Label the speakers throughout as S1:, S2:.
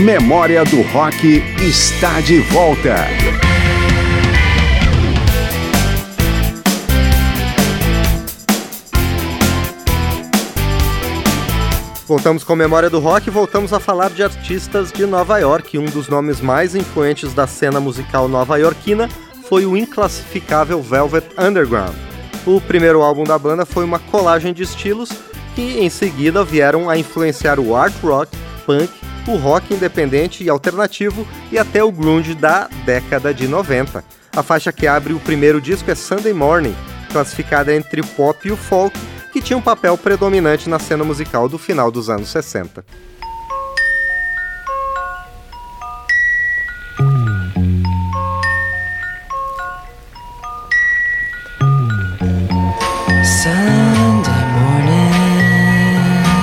S1: Memória do Rock está de volta.
S2: Voltamos com Memória do Rock e voltamos a falar de artistas de Nova York. Um dos nomes mais influentes da cena musical nova-iorquina foi o inclassificável Velvet Underground. O primeiro álbum da banda foi uma colagem de estilos que em seguida vieram a influenciar o art rock, punk, o rock independente e alternativo e até o grunge da década de 90. A faixa que abre o primeiro disco é Sunday Morning, classificada entre o pop e o folk, que tinha um papel predominante na cena musical do final dos anos 60.
S3: Sunday morning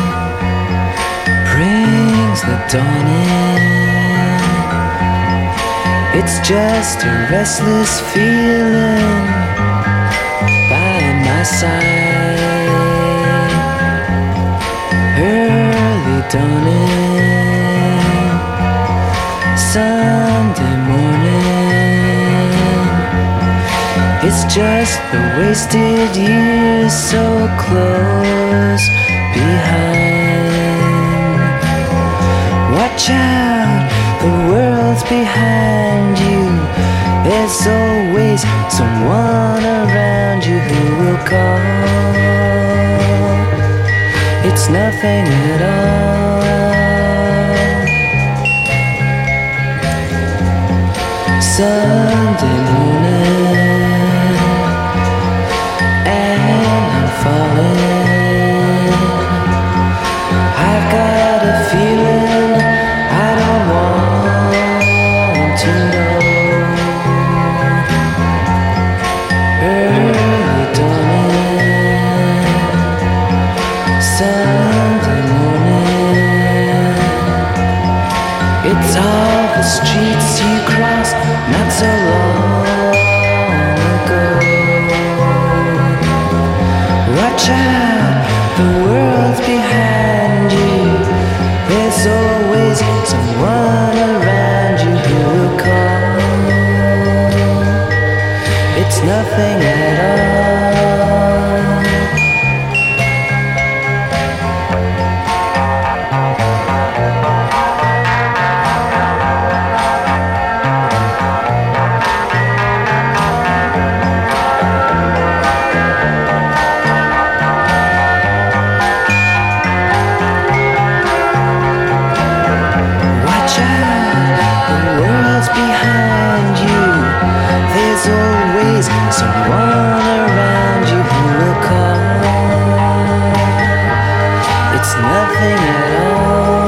S3: brings the dawn in. It's just a restless feeling by my side. Early dawning, Sunday morning. It's just the wasted years so close behind. Watch out, the world's behind you. There's always someone around you who will call. It's nothing at all. Sunday morning, and I'm falling. I've got a feeling I don't want to know. Early dawning, Sunday morning. It's all the streets you cross not so long ago. Watch out, the world's behind you. There's always someone around you who will call. It's nothing at all. Watch out, the world's behind you. There's always someone around you who will call. It's nothing at all.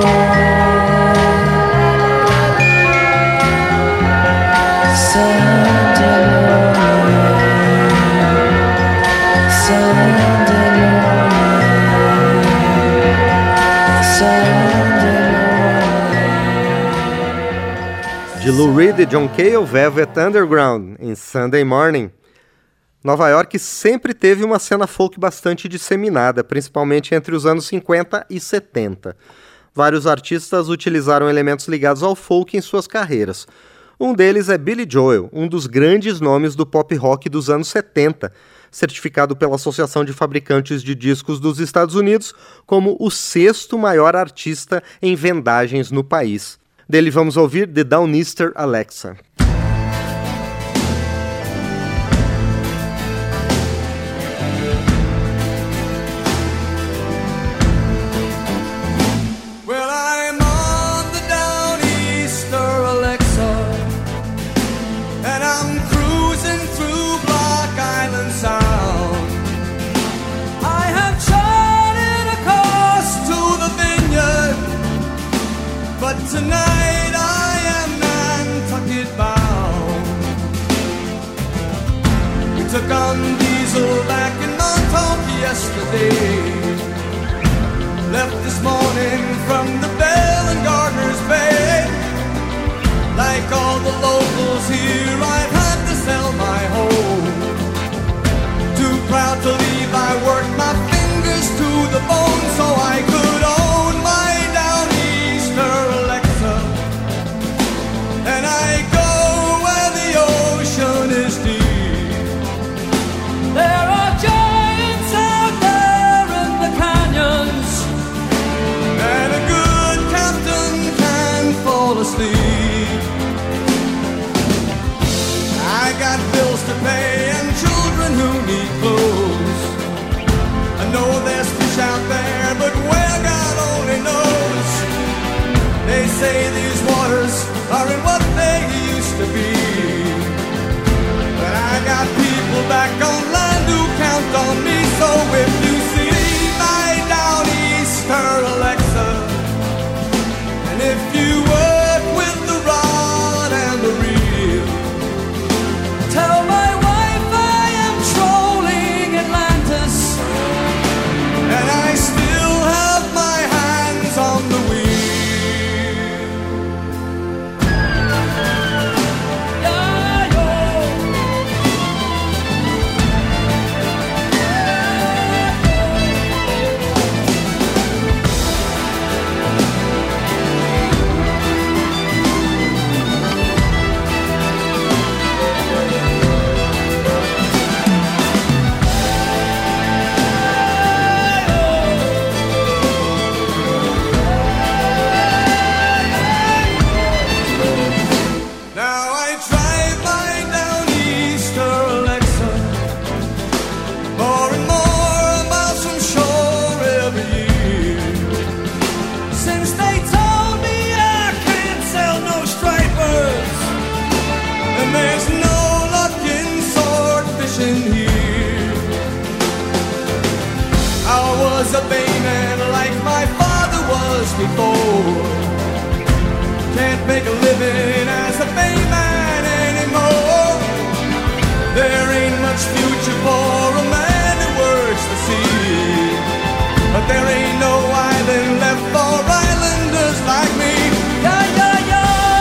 S3: Sunday morning, Sunday morning, Sunday morning.
S2: De Lou Reed e John Cale, Velvet Underground, em Sunday Morning. Nova York sempre teve uma cena folk bastante disseminada, principalmente entre os anos 50 e 70. Vários artistas utilizaram elementos ligados ao folk em suas carreiras. Um deles é Billy Joel, um dos grandes nomes do pop rock dos anos 70, certificado pela Associação de Fabricantes de Discos dos Estados Unidos como o sexto maior artista em vendagens no país. Dele vamos ouvir The Downeaster Alexa.
S4: Well, I'm on the Downeaster Alexa, and I'm cruising through Block Island Sound. I have charted a course to the vineyard, but tonight I am Nantucket bound. We took on diesel back in Montauk yesterday. Left this morning from the Bell and Gardner's Bay. Like all the locals here, I've had to sell my home. Too proud to leave, I worked my fingers to the bone so I could own my Downeaster Alexa. aren't what they used to be. But I got people back online who count on me. So if you see my Downeaster Alexa, and if you work with the rod and the reel, tell my wife I am trolling Atlantis, and I still have my hands on the wheel. A bayman like my father was before. Can't make a living as a bayman anymore. There ain't much future for a man who works the sea. But there ain't no island left for islanders like me. Yeah, yeah, yeah.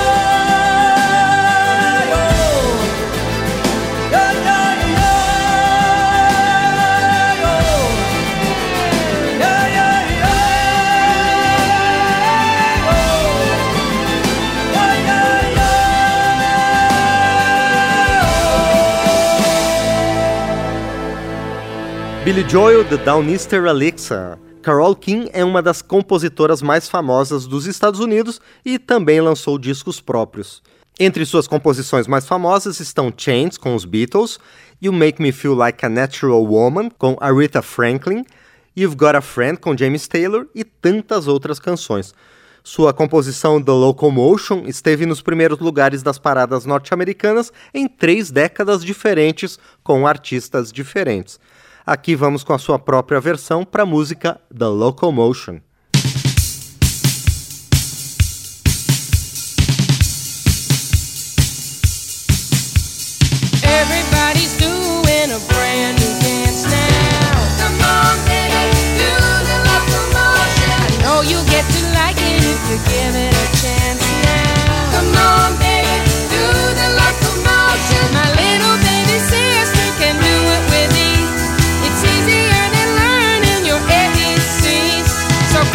S2: Billy Joel, The Downeaster Alexa. Carole King é uma das compositoras mais famosas dos Estados Unidos e também lançou discos próprios. Entre suas composições mais famosas estão Chains, com os Beatles, You Make Me Feel Like a Natural Woman, com Aretha Franklin, You've Got a Friend, com James Taylor e tantas outras canções. Sua composição The Locomotion esteve nos primeiros lugares das paradas norte-americanas em 3 décadas diferentes, com artistas diferentes. Aqui vamos com a sua própria versão para a música The Locomotion.
S3: Everybody's doing a brand new dance now. Come on, baby, do the locomotion. I know you'll get to like it if you give it a chance now. Come on, baby, do the locomotion. My little baby sister can do it with ease. It's easier than learning your ABCs. So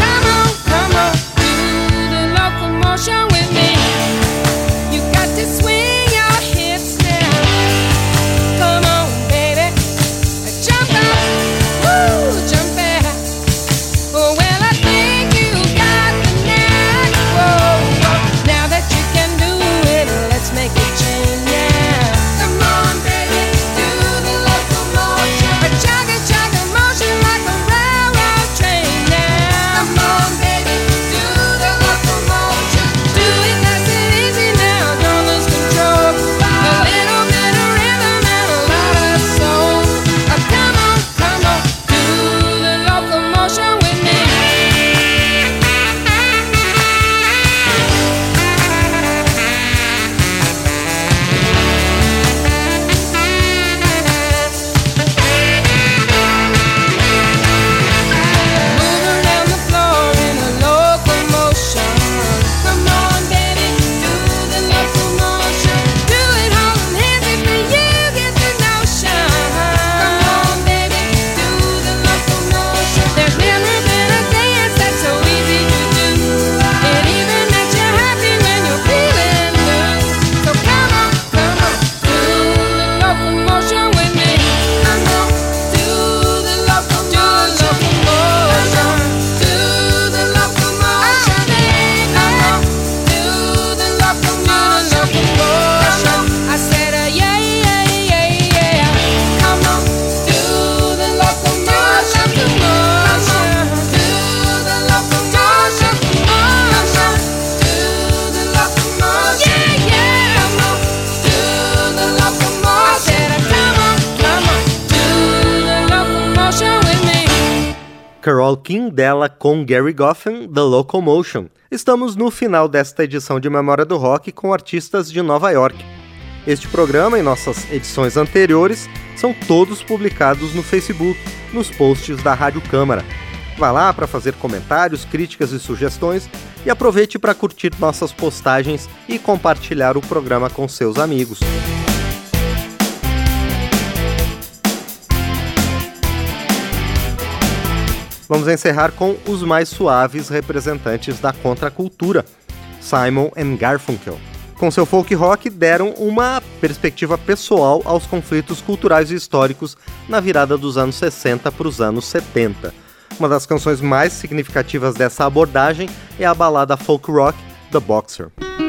S2: Walk-In dela com Gary Goffin, The Locomotion. Estamos no final desta edição de Memória do Rock com artistas de Nova York. Este programa e nossas edições anteriores são todos publicados no Facebook, nos posts da Rádio Câmara. Vá lá para fazer comentários, críticas e sugestões e aproveite para curtir nossas postagens e compartilhar o programa com seus amigos. Vamos encerrar com os mais suaves representantes da contracultura, Simon & Garfunkel. Com seu folk rock, deram uma perspectiva pessoal aos conflitos culturais e históricos na virada dos anos 60 para os anos 70. Uma das canções mais significativas dessa abordagem é a balada folk rock The Boxer.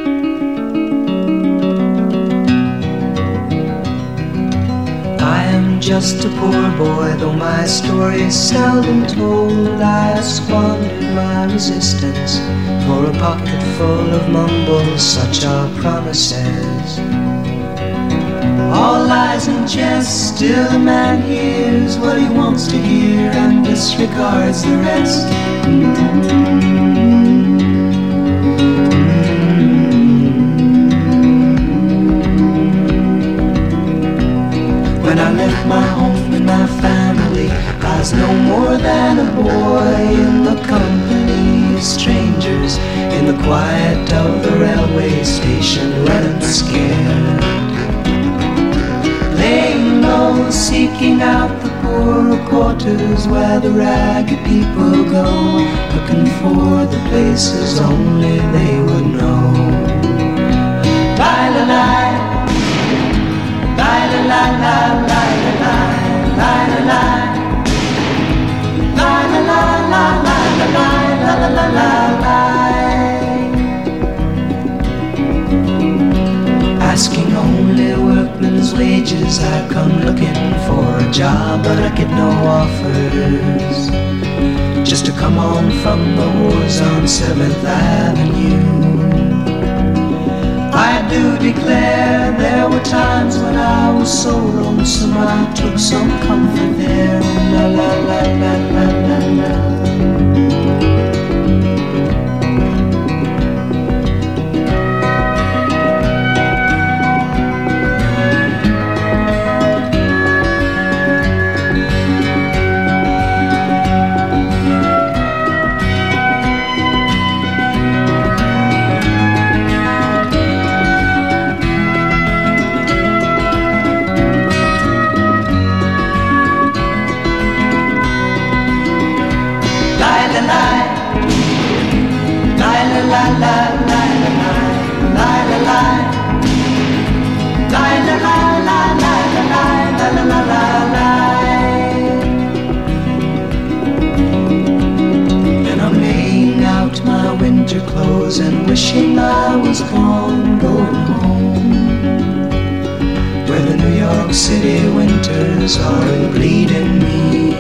S5: Just a poor boy, though my story is seldom told. I have squandered my resistance for a pocket full of mumbles, such are promises. All lies and jest, still a man hears what he wants to hear and disregards the rest. When I left my home and my family, I was no more than a boy in the company of strangers, in the quiet of the railway station, running scared, laying low, seeking out the poorer quarters where the ragged people go, looking for the places only they would know. Bye-la-la, la la la la la la la la la la la la. Asking only workmen's wages, I come looking for a job, but I get no offers. Just to come on from the wars on 7th Avenue. I do declare there were times when I was so lonesome I took some comfort there. La la la la la la la. And wishing I was gone, going home, where the New York City winters are bleeding me,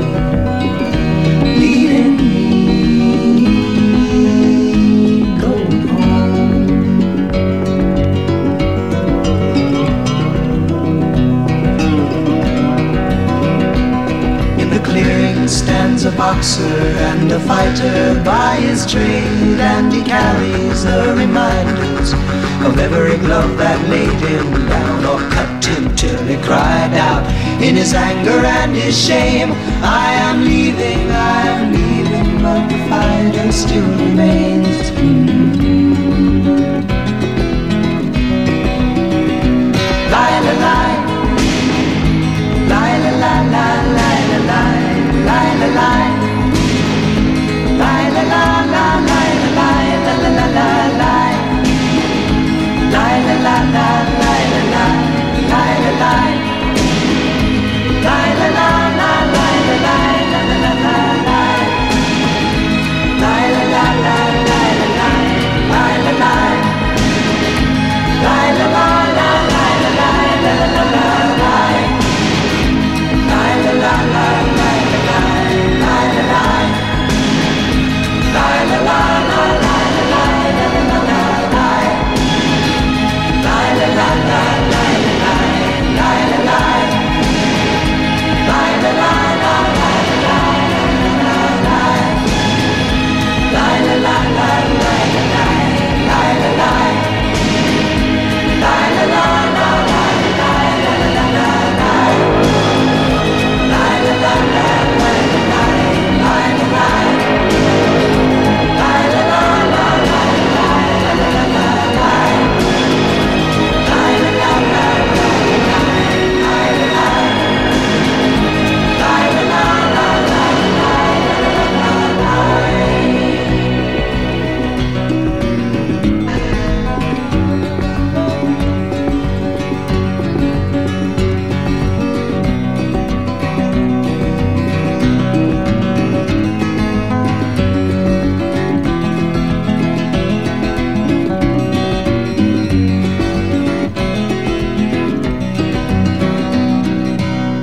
S5: bleeding me, going home. In the clearing stands a boxer and a fighter by his trade, and he carries the reminders of every glove that laid him down or cut him till he cried out in his anger and his shame, I am leaving, but the fighter still remains. Lie, la, lie, lie, la, la, la, lie, la, lie, lie, la, lie, lie, la, la, la, lie, la, lie, la, la, la, la, lie, lie, la, la, la, lie, la, lie, lie, la, lie, lie, la, la, la, lie, la, lie, la, la, la, la, lie, lie, la, la, la, lie, la, lie.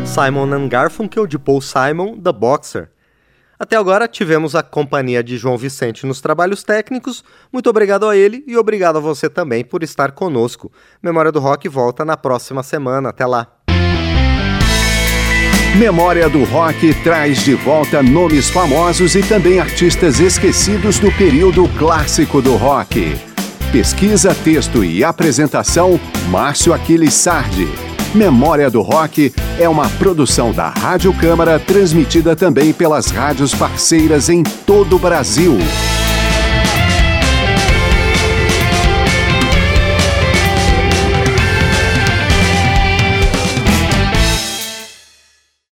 S2: Simon & Garfunkel, de Paul Simon, The Boxer. Até agora tivemos a companhia de João Vicente nos trabalhos técnicos. Muito obrigado a ele e obrigado a você também por estar conosco. Memória do Rock volta na próxima semana. Até lá.
S1: Memória do Rock traz de volta nomes famosos e também artistas esquecidos do período clássico do rock. Pesquisa, texto e apresentação, Márcio Aquiles Sardi. Memória do Rock é uma produção da Rádio Câmara, transmitida também pelas rádios parceiras em todo o Brasil.